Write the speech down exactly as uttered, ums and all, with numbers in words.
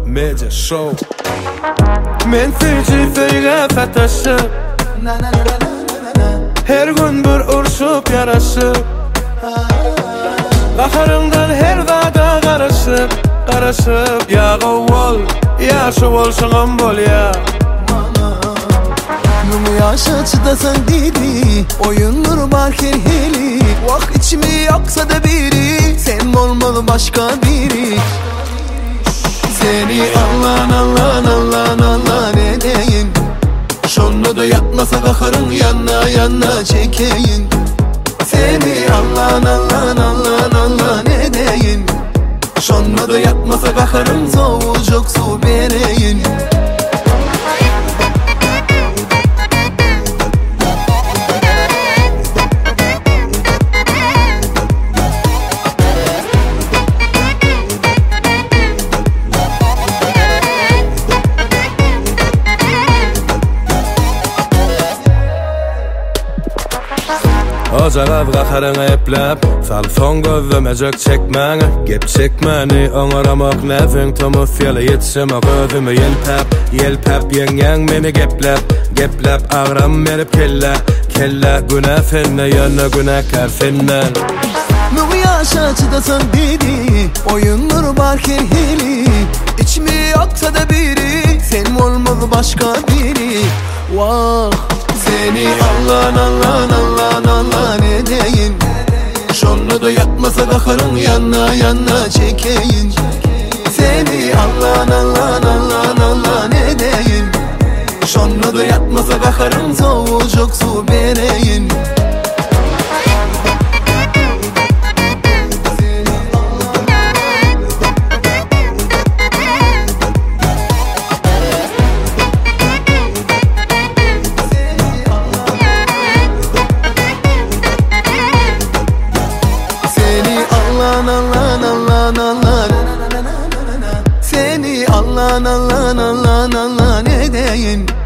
Media Show. Men feci feyga fataşıp her gün bir urşup yaraşıp Qaharından her dada qarışıp Qarışıp ya qavval ya şu bolşağım bol ya Numu yaşa çıdasan dedi oyundur bar kerheli Vak içimi yaksa da biri sen olmalı başka biri Seni Allah'ın Allah'ın Allah'ın Allah'ın edeyim Şonda da yatmasa kakarın yanına yanına çekeyim Seni Allah'ın Allah'ın Allah'ın Allah'ın edeyim Şonda da yatmasa kakarın soğucuk su vereyim Ocağa qaharını eplep Salson gözüme jök çekmeni Gep çekmeni oňaramak näfeň tomu fiyala yetişemek özüme yelpep Yelpep ýeňeň meni geplep Geplep agram merip kelle Kelle güne fenne ýöne güne kerfinnen Numu yaşa çıdasan dedi oyundur bar kerheli İçimi yaksa da biri sen olmalı başka biri Vah Seni Allah'ın Allah'ın Allah'ın Allah'ın edeyim Şonda da yatmasa kakarın yanına yanına çekeyim Seni Allah'ın Allah'ın Allah'ın Allah'ın edeyim Şonda da yatmasa kakarın soğucuk su vereyim Allah'ın Allah'ın Allah'ın Seni Allah'ın Allah'ın Allah'ın Allah'ın edeyim